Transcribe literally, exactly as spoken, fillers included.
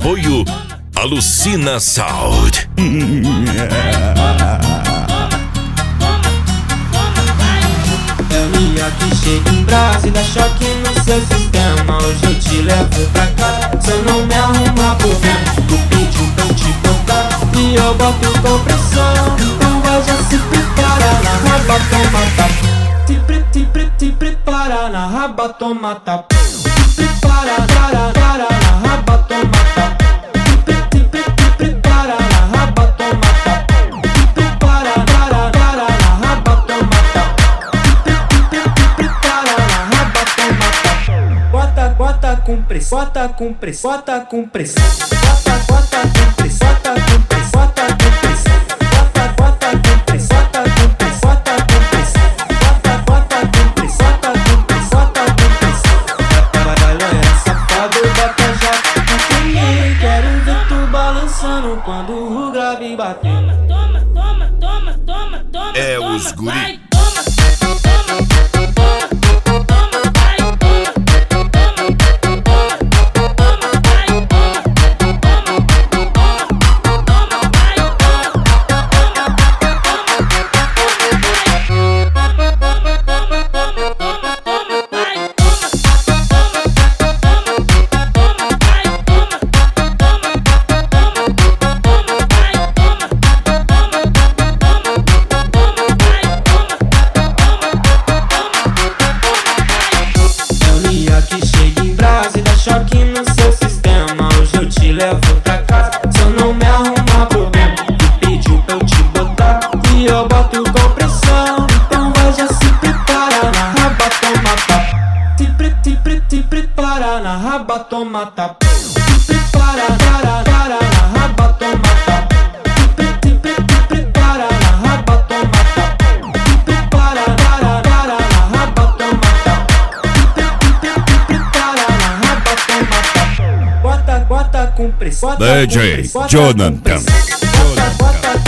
Apoio Alucina Sound. É que chega em Brasa e dá choque no seu sistema. Hoje eu te levo pra cá, se eu não me arrumar por dentro. Tu pediu pra eu te botar e eu boto com pressão. Então vai já se prepara na raba, toma tapa. Se pre, se pre, se prepara na raba, toma tapa. Se prepara, para, para na raba, toma tapa. Se pre, se pre, se prepara na raba, toma tapa. Se prepara, para, para na raba, toma tapa. Bota, bota com pressão, bota com pressão, bota com pressão, bota, bota com pressão, bota com pressão, bota com pressão, bota, bota com pressão, bota com pressão, bota com pressão, bota, bota com pressão, bota com pressão, bota com pressão. Galera safado, bota já comigo, quero ver tu balançando quando o grave bater. Toma, toma, toma, toma, toma, É os guri. Choque no seu sistema, hoje eu te levo pra casa. Se eu não me arrumar por dentro, tu pediu pra eu te botar e eu boto com pressão. Então vai já se prepara na raba, toma tapa. Se pre, se pre, se prepara na raba, toma tapa. Se prepara, para, para na raba, toma tapa. Se pre, se pre, se prepara na raba, toma tapa. Se prepara, para, para na raba, toma tapa. Se pre, se pre, se prepara na raba, toma tapa. Bota, bota com pressão, bota D J com pressão, bota com Jonathan. pressão. Bota, bota